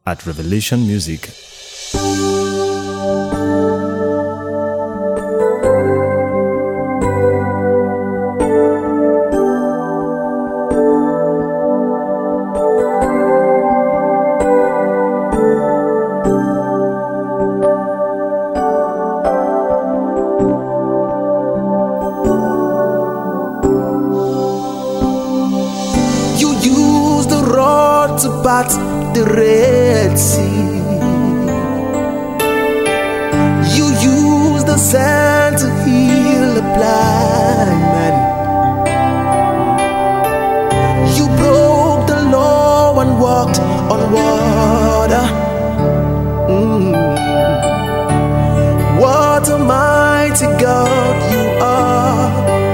at Revelation Music. To part the Red Sea, you use the sand to heal a blind man. You broke the law and walked on water. What a mighty God you are.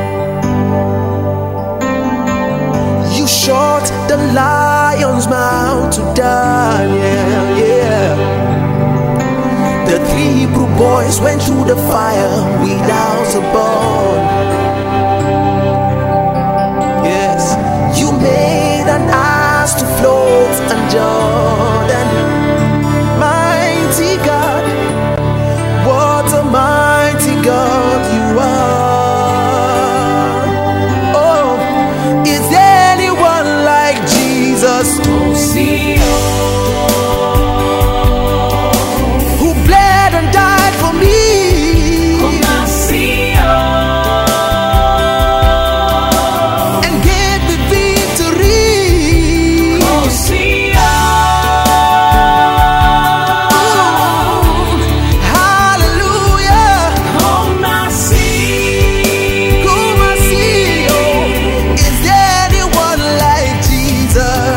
You shut the lion's mouth to Daniel, yeah. The 3 Hebrew boys went through the fire without a burn. Yes, you made an ass to float on Jordan. Mighty God, what a mighty God you are. Oh, is anyone like Jesus? Who bled and died for me? And gave the victory. Hallelujah. Is there anyone like Jesus?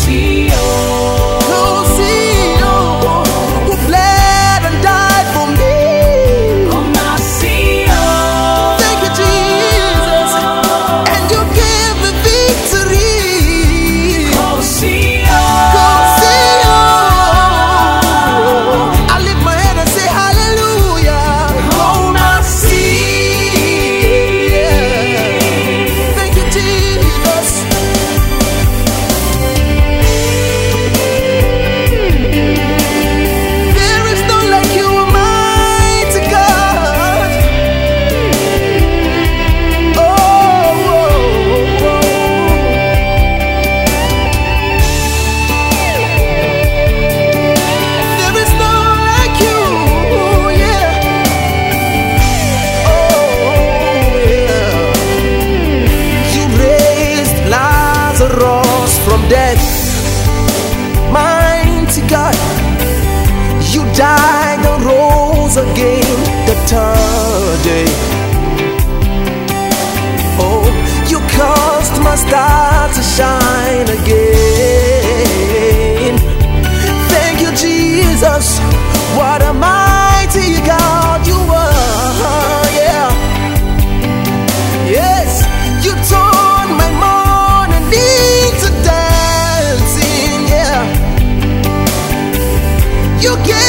From death, mighty God, you died and rose again the 3rd day. Oh, you caused my star to shine again. Thank you, Jesus. What a mighty God you are. Yeah. Yes, you turned my morning into dancing. Yeah, you gave